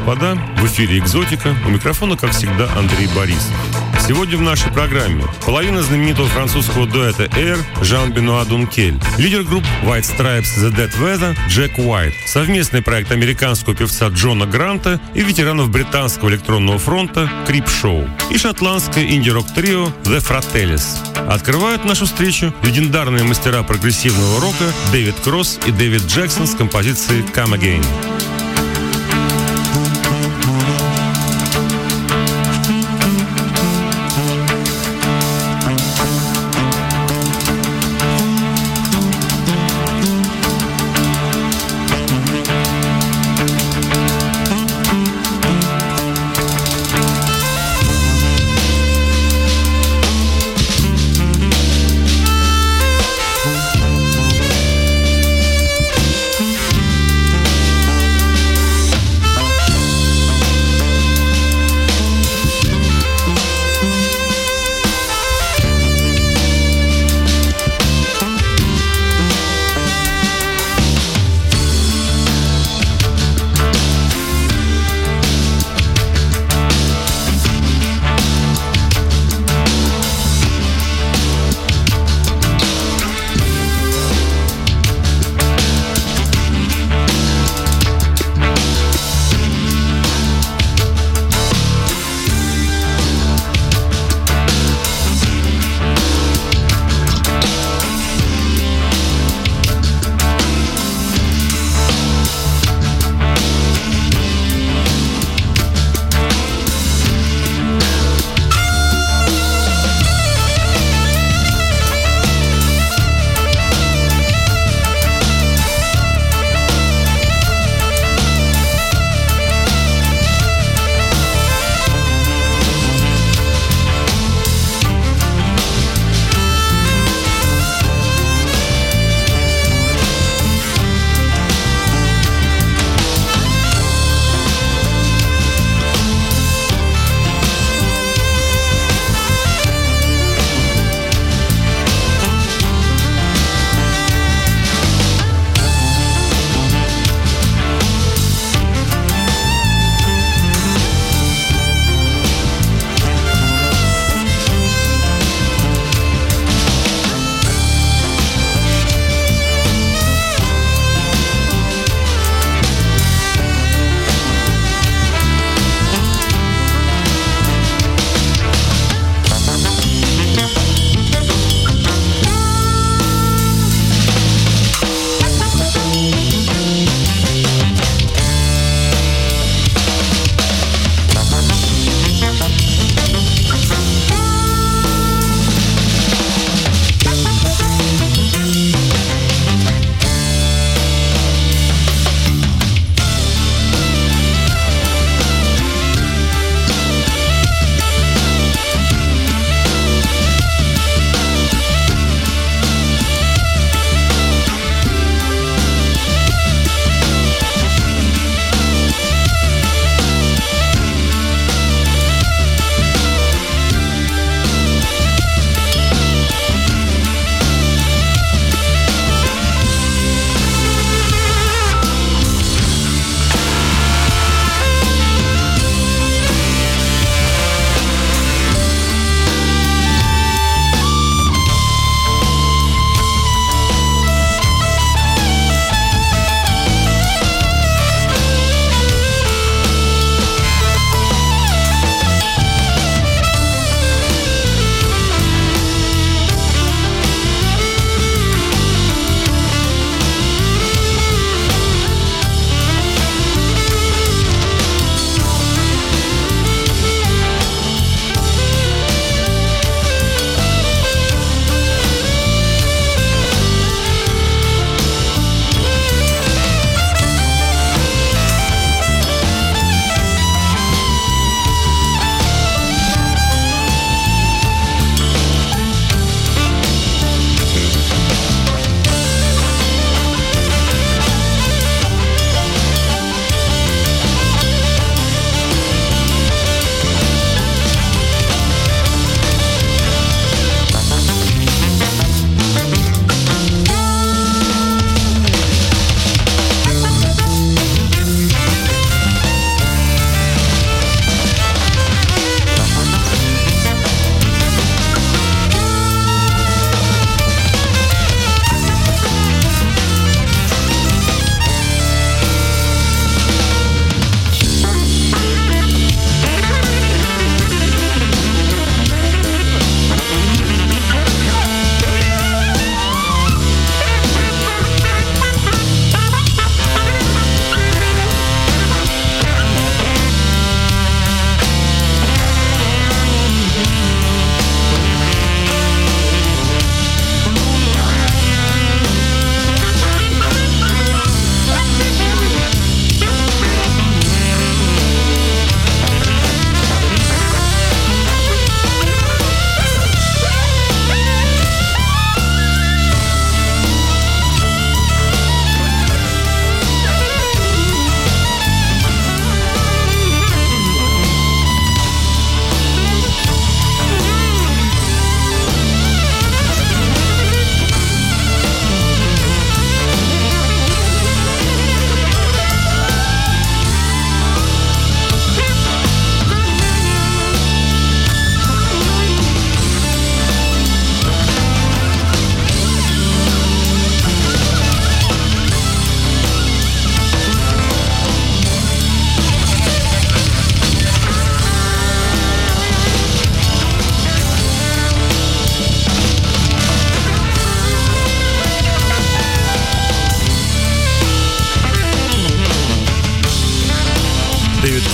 господа, в эфире «Экзотика». У микрофона, как всегда, Андрей Борисов. Сегодня в нашей программе половина знаменитого французского дуэта Air Жан-Бенуа Дункель, лидер групп White Stripes The Dead Weather Джек Уайт, совместный проект американского певца Джона Гранта и ветеранов британского электронного фронта Creepshow и шотландское инди-рок-трио The Fratellis. Открывают нашу встречу легендарные мастера прогрессивного рока Дэвид Кросс и Дэвид Джексон с композицией Come Again.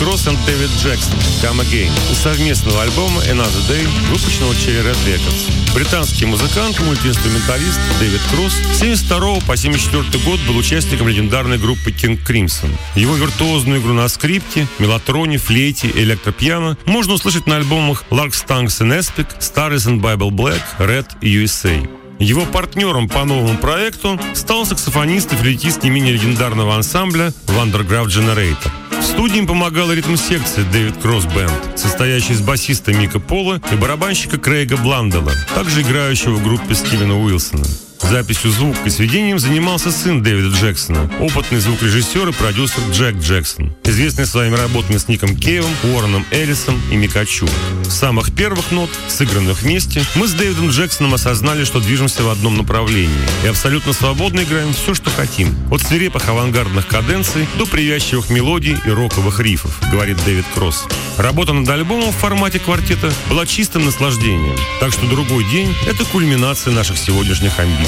Кросс и Дэвид Джексон «Come Again» из совместного альбома Another Day, выпущенного Cherry Red Records. Британский музыкант, мультиинструменталист Дэвид Кросс с 1972 по 1974 год был участником легендарной группы King Crimson. Его виртуозную игру на скрипке, мелатроне, флейте и электропиано можно услышать на альбомах Lark's Tongues and Aspic, Stars and Bible Black, Red и USA. Его партнером по новому проекту стал саксофонист и флейтист не менее легендарного ансамбля Wondergraph Generator. В студии им помогала ритм-секция Дэвид Кросс Бэнд, состоящая из басиста Мика Пола и барабанщика Крейга Бландела, также играющего в группе Стивена Уилсона. Записью звука и сведением занимался сын Дэвида Джексона, опытный звукорежиссер и продюсер Джек Джексон, известный своими работами с Ником Кейвом, Уорреном Эллисом и Микачу. С самых первых нот, сыгранных вместе, мы с Дэвидом Джексоном осознали, что движемся в одном направлении и абсолютно свободно играем все, что хотим, от свирепых авангардных каденций до привязчивых мелодий и роковых рифов, говорит Дэвид Кросс. Работа над альбомом в формате квартета была чистым наслаждением, так что другой день — это кульминация наших сегодняшних амбиций.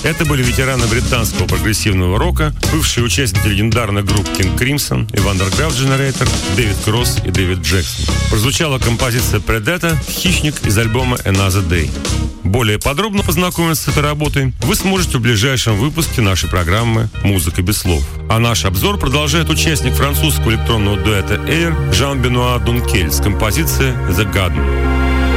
Это были ветераны британского прогрессивного рока, бывшие участники легендарных групп King Crimson и Wondergraph Generator, Дэвид Кросс и Дэвид Джексон. Прозвучала композиция Predator «Хищник» из альбома Another Day. Более подробно познакомиться с этой работой вы сможете в ближайшем выпуске нашей программы «Музыка без слов». А наш обзор продолжает участник французского электронного дуэта Air Жан-Бенуа Дункель с композицией «The Garden».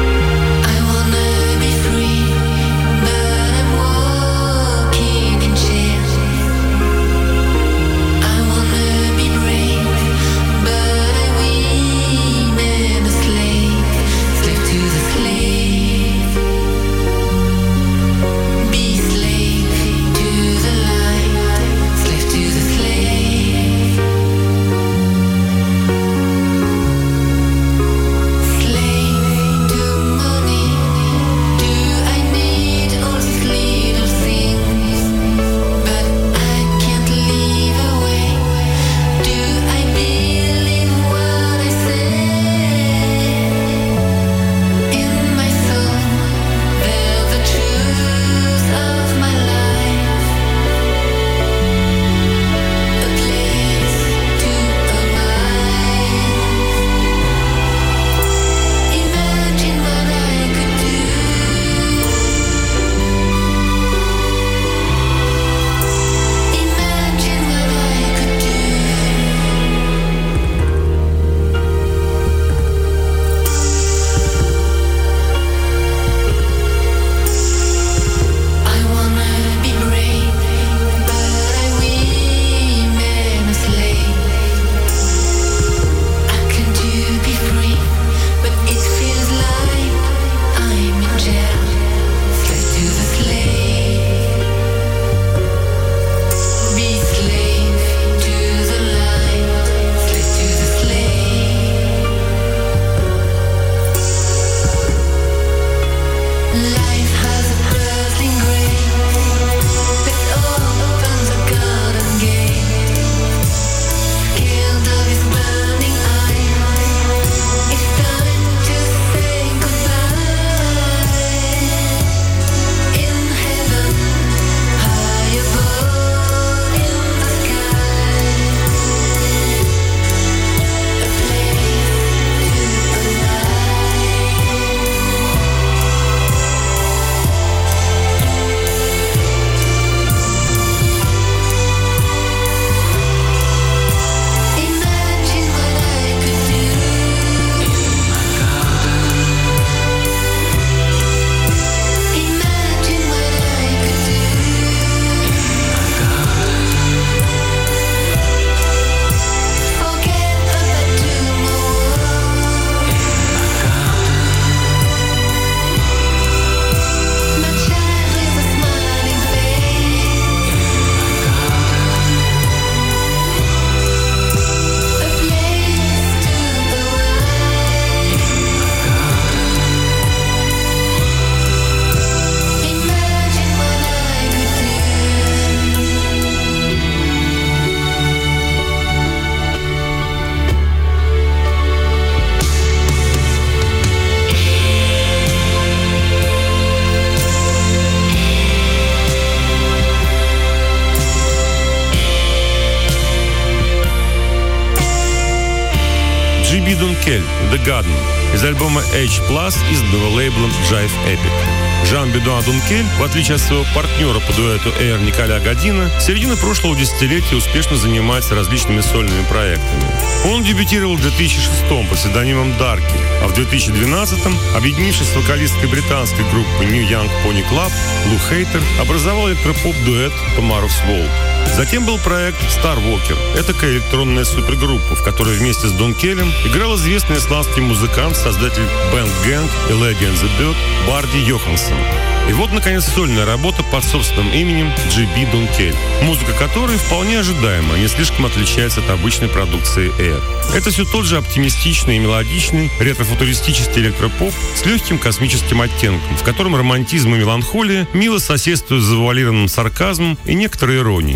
J.B. Дункель, The Garden, из альбома H+, изданного лейблом Jive Epic. Жан-Бенуа Дункель, в отличие от своего партнера по дуэту Air Николя Година, с середины прошлого десятилетия успешно занимается различными сольными проектами. Он дебютировал в 2006-м под псевдонимом Дарки, а в 2012-м, объединившись с вокалисткой британской группы New Young Pony Club, Лу Хейтер, образовал электропоп-дуэт Tomorrow's World. Затем был проект Star Walker, этакая электронная супергруппа, в которой вместе с Дункелем играл известный исландский музыкант, создатель Band Gang и Lady and the Bird Барди Йоханссон. И вот, наконец, сольная работа под собственным именем J.B. Дункель, музыка которой вполне ожидаема, не слишком отличается от обычной продукции Air. Это все тот же оптимистичный и мелодичный ретро-футуристический электропоп с легким космическим оттенком, в котором романтизм и меланхолия мило соседствуют с завуалированным сарказмом и некоторой иронией.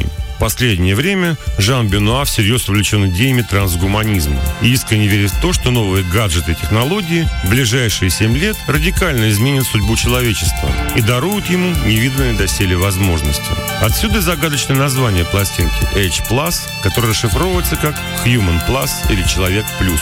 последнее время Жан Бенуа всерьез увлечен идеями трансгуманизма и искренне верит в то, что новые гаджеты и технологии в ближайшие 7 лет радикально изменят судьбу человечества и даруют ему невиданные доселе возможности. Отсюда загадочное название пластинки H+, которое расшифровывается как Human Plus или Человек Плюс.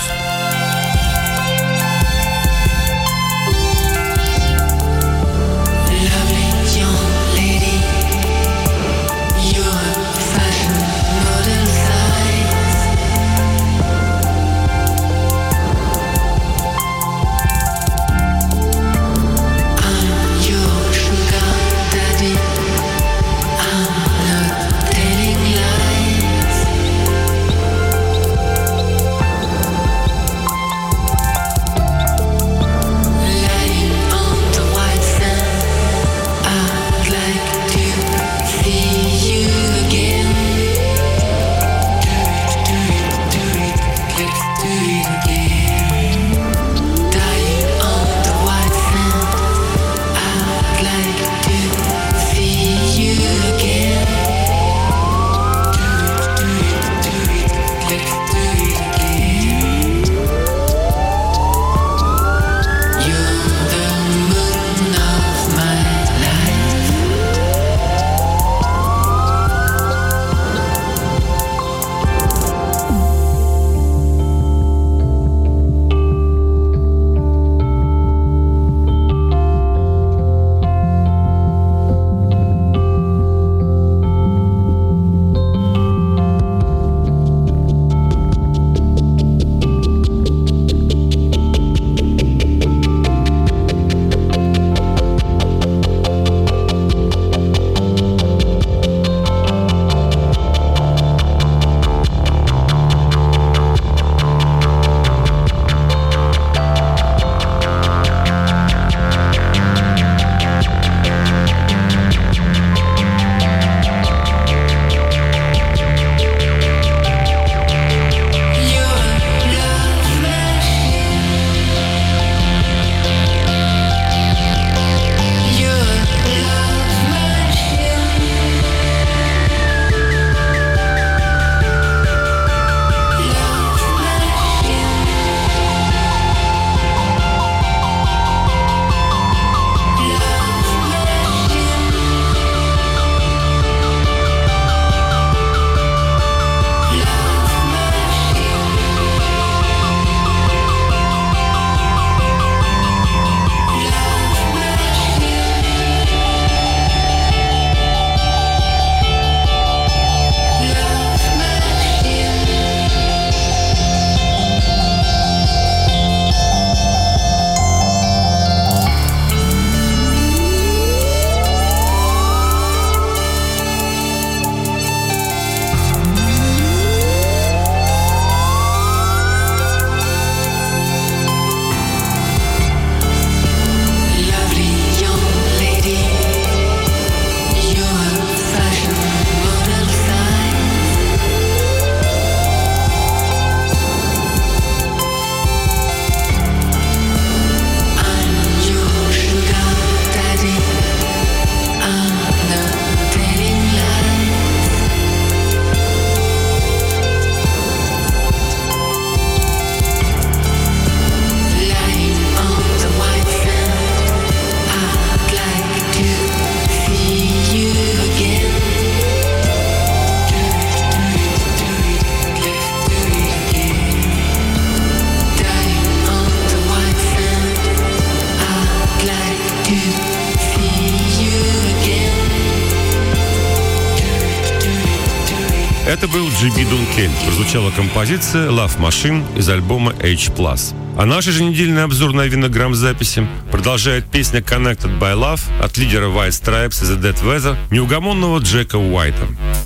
Это был J.B. Dunkel. Прозвучала композиция Love Machine из альбома H+. А наш еженедельный обзор новинок записи продолжает песня Connected by Love от лидера White Stripes и The Dead Weather, неугомонного Джека Уайта.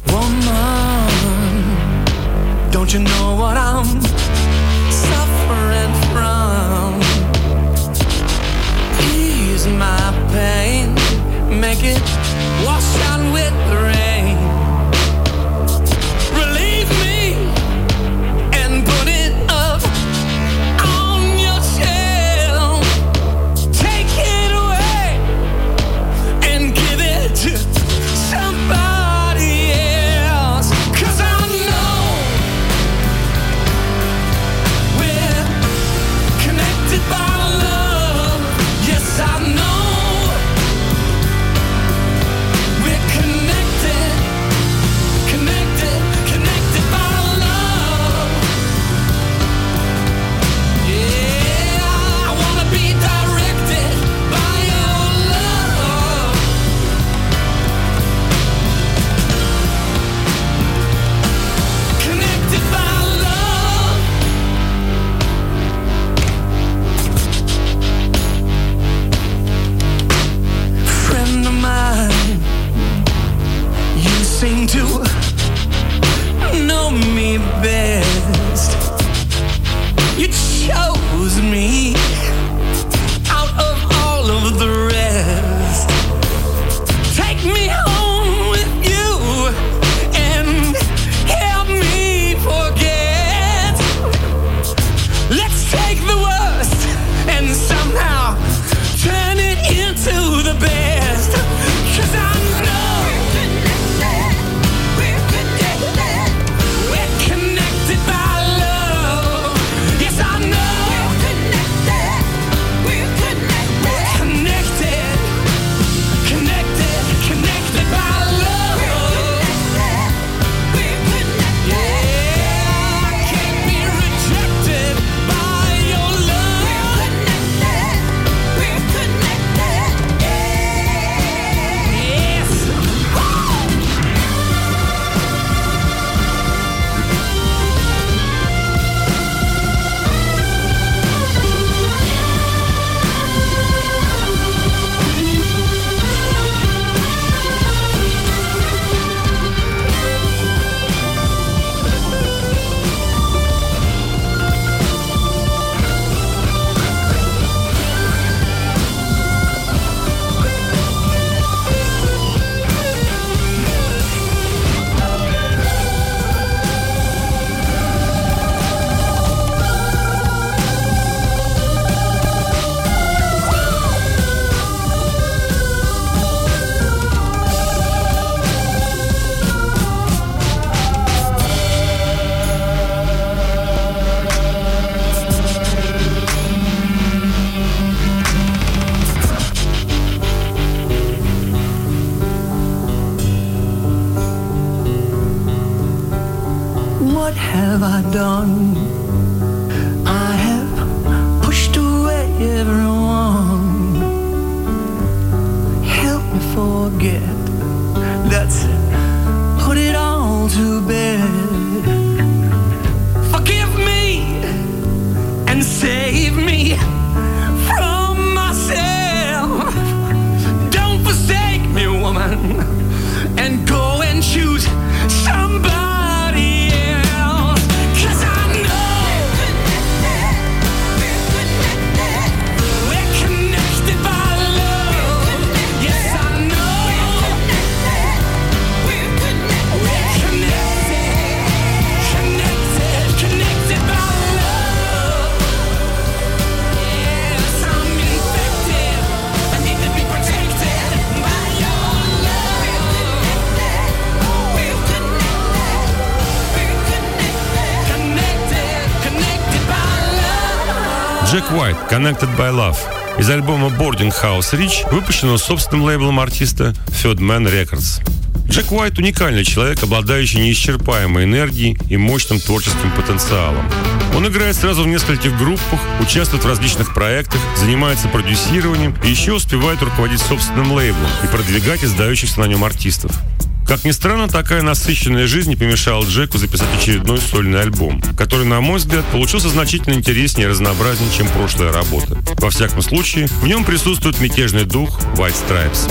Don't you know what I'm suffering from? Ease my pain, make it wash out with the rain. Relieve me and put it up on your shelf. Take it away and give it to somebody else. You chose me out of all of the rest. Take me home with you and help me forget. Let's take the worst and somehow turn it into the best. 'Cause I know we're connected by love. Yes, I know we're connected, connected by love. Yeah, I can't be rejected by your love. We're connected. Yes. What have I done? I have pushed away everyone. Help me forget. Let's put it all to bed. Forgive me and save me from myself. Don't forsake me, woman, and go and choose somebody else. 'Cause I know we're connected by love. Yes, I know we're connected by love. Yes, I'm infected. I need to be protected by your love. We're connected by love. Джек Уайт, Connected by Love. Из альбома Boarding House Rich, выпущенного собственным лейблом артиста Third Man Records. Джек Уайт – уникальный человек, обладающий неисчерпаемой энергией и мощным творческим потенциалом. Он играет сразу в нескольких группах, участвует в различных проектах, занимается продюсированием и еще успевает руководить собственным лейблом и продвигать издающихся на нем артистов. Как ни странно, такая насыщенная жизнь не помешала Джеку записать очередной сольный альбом, который, на мой взгляд, получился значительно интереснее и разнообразнее, чем прошлая работа. Во всяком случае, в нем присутствует мятежный дух White Stripes.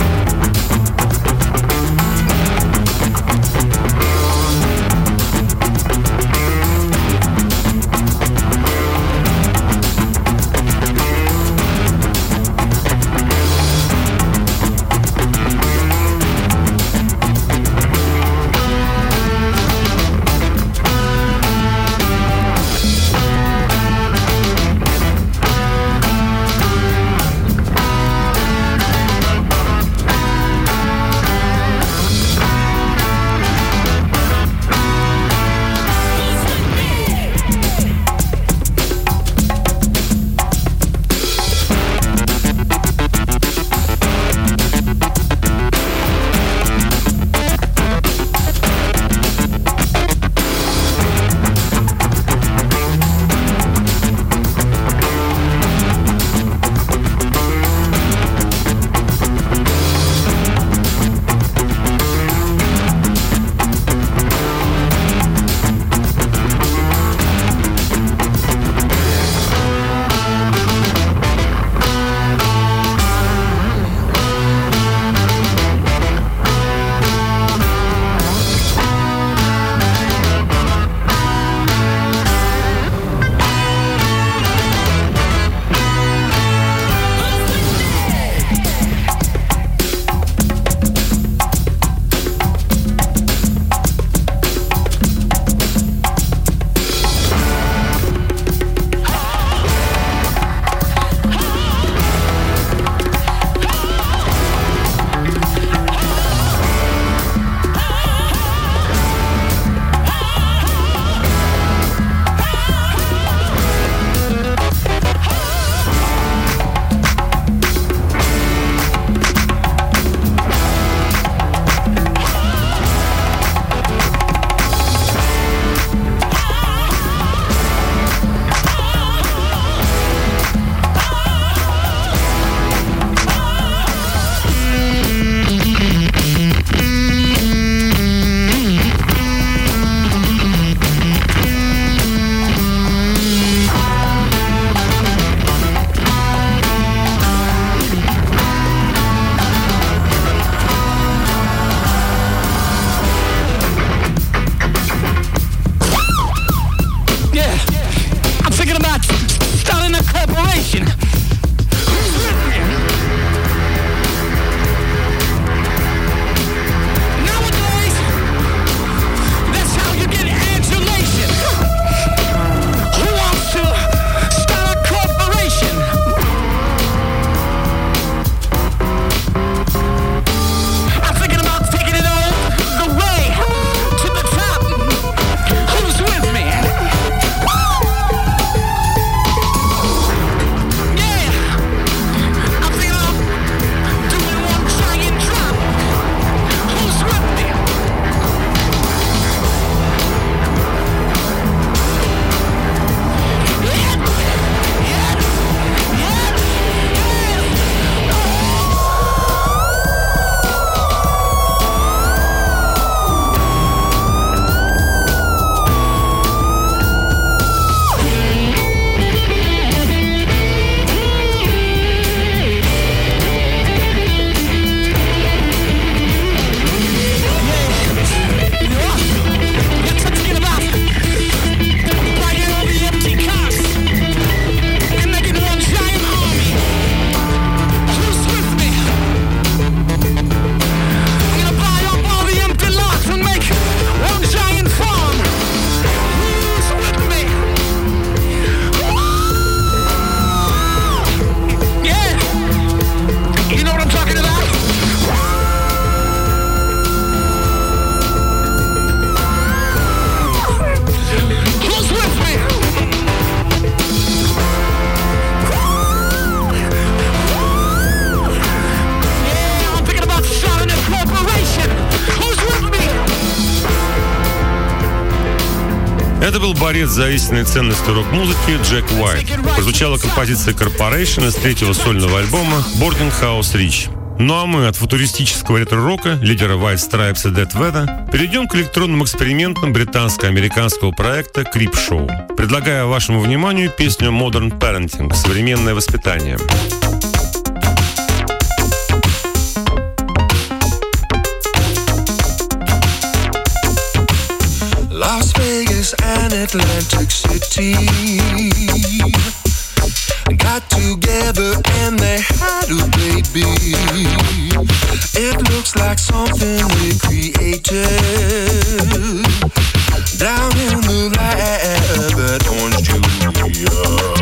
был борец за истинные ценности рок-музыки Джек Уайт. Прозвучала композиция Corporation из третьего сольного альбома Boarding House Rich. Ну а мы от футуристического ретро-рока, лидера White Stripes и Dead Weather, перейдем к электронным экспериментам британско-американского проекта Creepshow. Предлагаю вашему вниманию песню Modern Parenting — современное воспитание. Las Vegas and Atlantic City got together and they had a baby. It looks like something they created down in the lab at Orange Julius.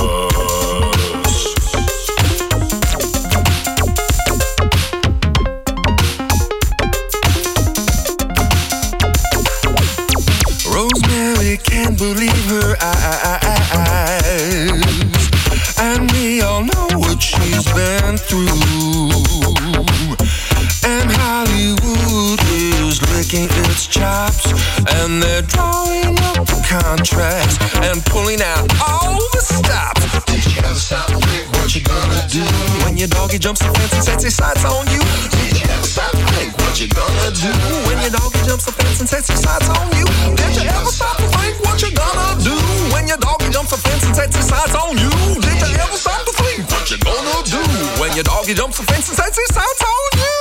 Rosemary can't believe her eyes, and we all know what she's been through. And Hollywood is licking its chops, and they're drawing up the contracts and pulling out all the stops. Did you ever stop and think what you gonna do when your doggy jumps the fence and sets his sights on you? Did you ever stop and think what you gonna do when your doggy jumps the fence and sets his sights on you? Did you ever stop and think what you gonna do when your doggy jumps the fence and sets his sights on you? Did you ever stop to think what you gonna do when your doggy jumps the fence and sets his sights on you?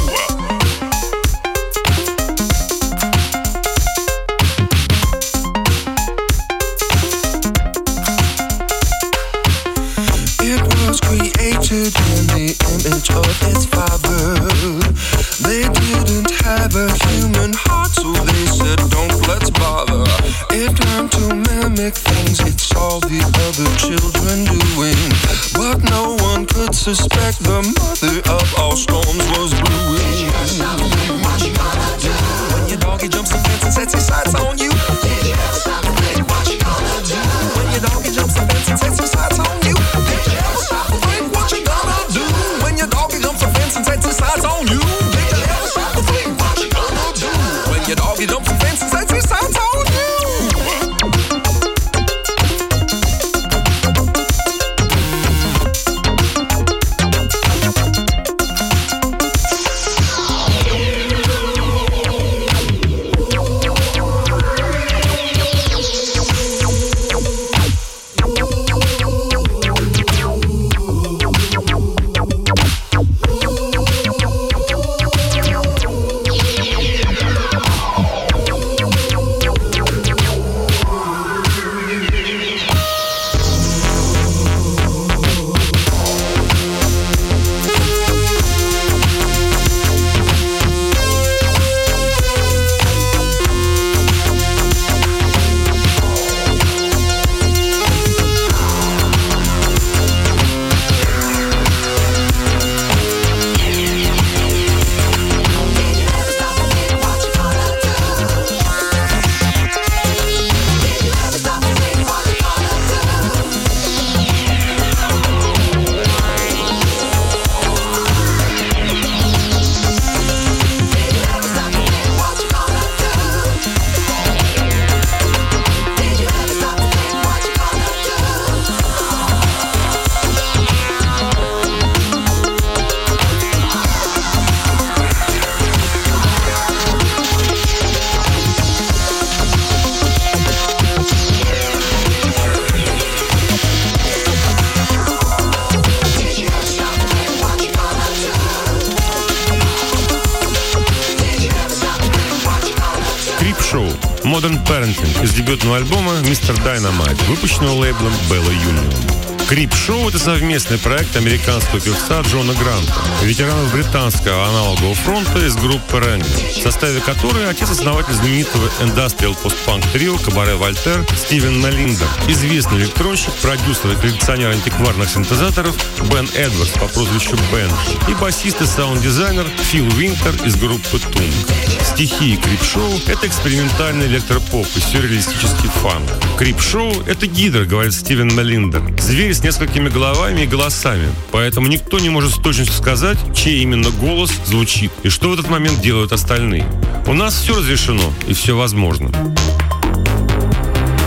Created in the image of its father. They didn't have a human heart, so they said, don't let's bother. It learned to mimic things it saw the other children doing, but no one could suspect the mother of all storms was brewing. Did you ever stop to think what you gonna do when your doggy jumps the fence and sets his sights on you? Did you ever stop to think what you gonna do when your doggy jumps the fence and sets his sights on you? Did you ever stop to think what you gonna do when your doggy jumps the fence and sets his sights on you? Did you ever stop to think what you gonna do when your doggy jumps the fence and sets his sights on you? Modern Parenting из дебютного альбома Mr. Dynamite, выпущенного лейблом Bella Union. Creepshow — это совместный проект американского певца Джона Гранта, ветеранов британского аналогового фронта из группы Rancid, в составе которой отец-основатель знаменитого индастриал постпанк трио Кабаре Вольтер Стивен Малиндер, известный электронщик, продюсер и коллекционер антикварных синтезаторов Бен Эдвардс по прозвищу Бенджи и басист и саунд-дизайнер Фил Винтер из группы Тунг. Стихии Creepshow — это экспериментальный электропоп и сюрреалистический фанк. Creepshow — это гидра, говорит Стивен Малиндер, зверь с несколькими головами и голосами, поэтому никто не может с точностью сказать, чей именно голос звучит и что в этот момент делают остальные. У нас все разрешено и все возможно.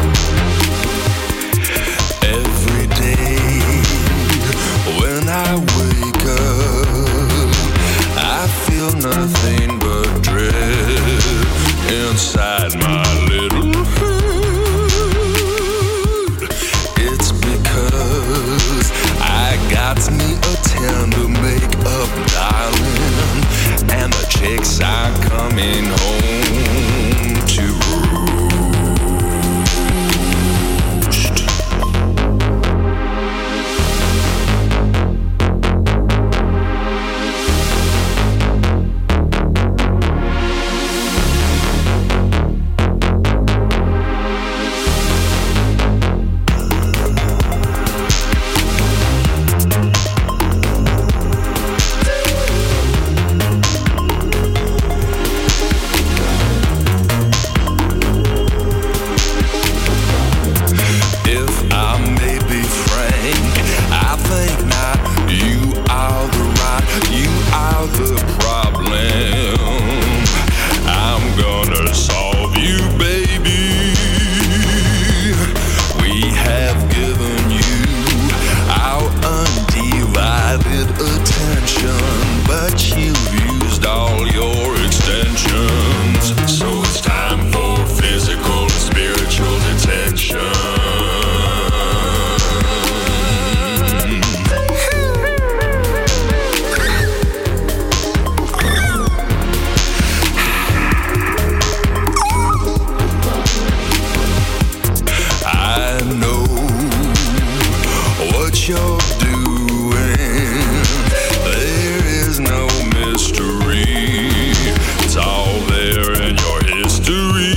you're doing. There is no mystery. It's all there in your history.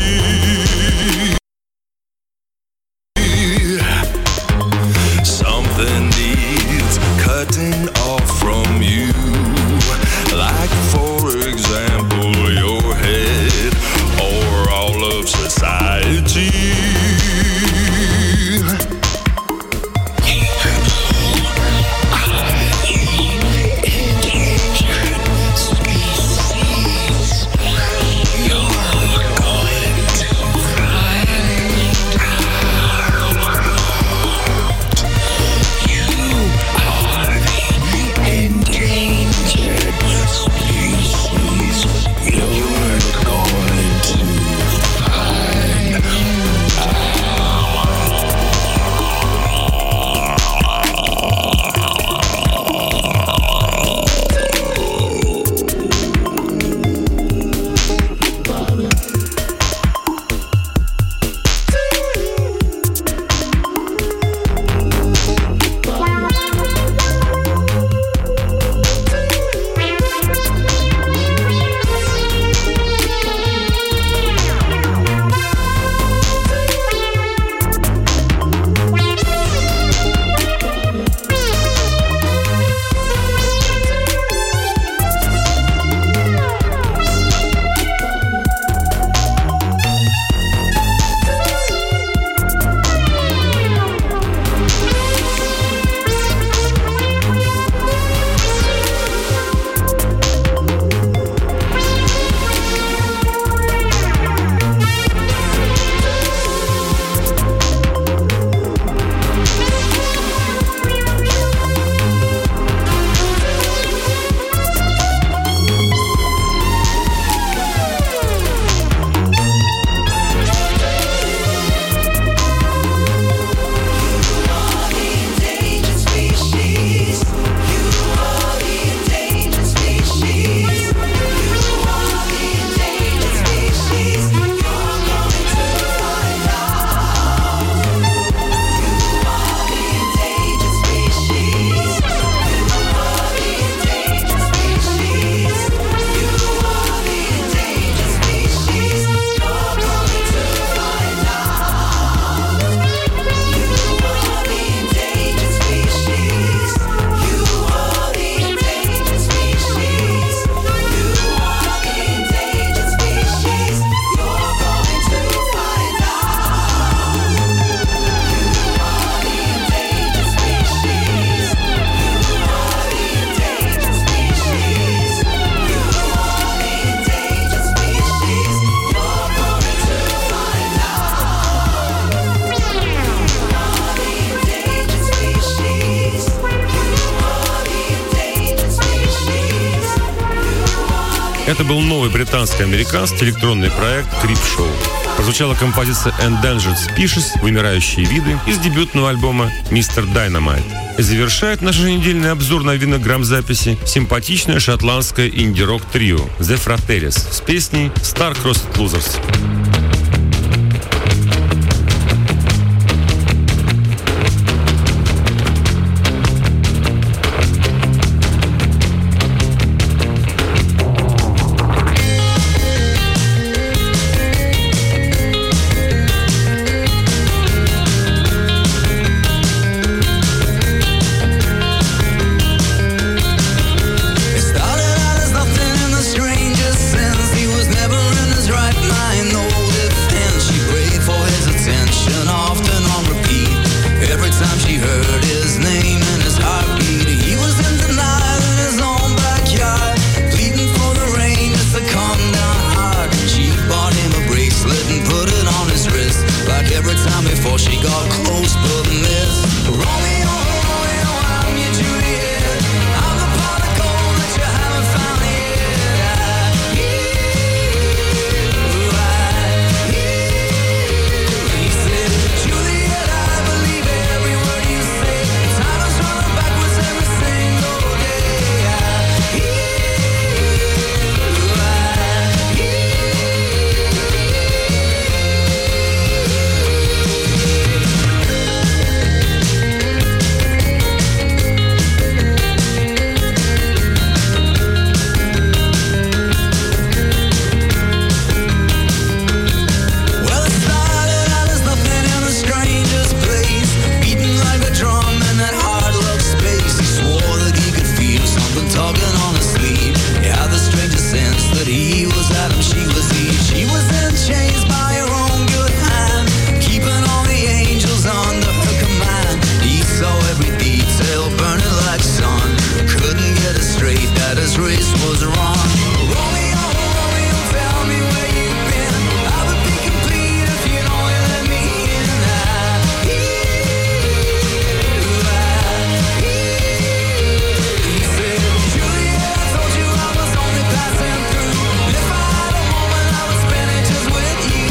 Something needs cutting off from you. Like, for example, your head or all of society. Это был новый британско-американский электронный проект Creep Show. Прозвучала композиция Endangered Species, вымирающие виды, из дебютного альбома Mr. Dynamite. И завершает наш еженедельный обзор новинок грамзаписи симпатичное шотландское инди-рок трио The Fratellis с песней Star-Crossed Losers. Started out as nothing in the strangest sense. He was never in his right mind. No tail burning like sun. Couldn't get it straight that his race was wrong. Romeo, Romeo, tell me where you've been. I would be complete if you'd only let me in. He said, Juliet, I told you I was only passing through. If I had a moment, I would spend it just with you.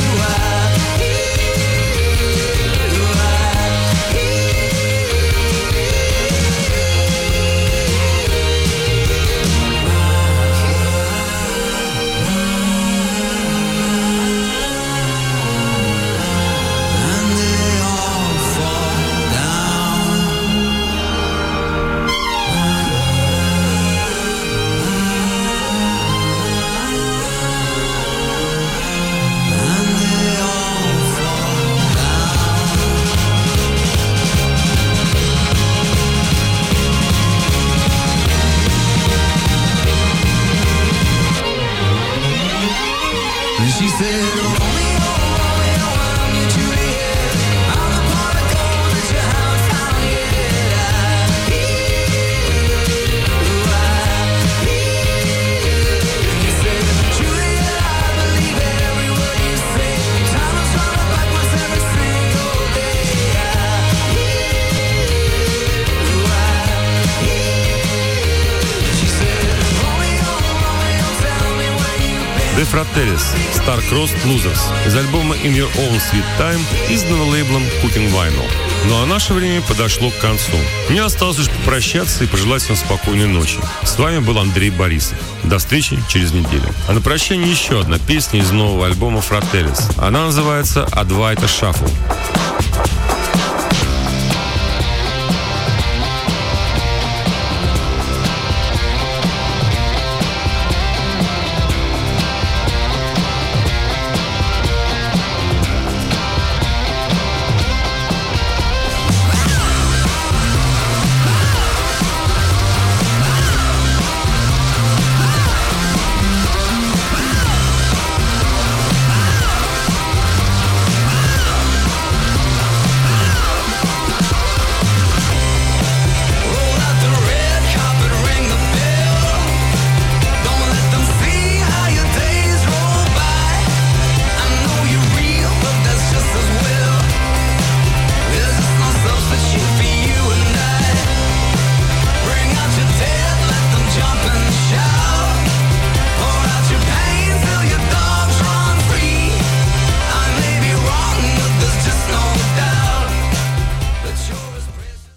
And she said, Romeo, Romeo, I'm your Juliet. I'm the pot of gold that you haven't found yet. He said, Juliet, I believe every word you say. Time is running backwards every single day. She said, Romeo, Romeo, tell me where you've been. The Fratellis, Star-Crossed Losers из альбома In Your Own Sweet Time, изданного лейблом Cooking Vinyl. Ну а наше время подошло к концу. Мне осталось лишь попрощаться и пожелать всем спокойной ночи. С вами был Андрей Борисов. До встречи через неделю. А на прощание еще одна песня из нового альбома Fratellis. Она называется Advaita Shuffle.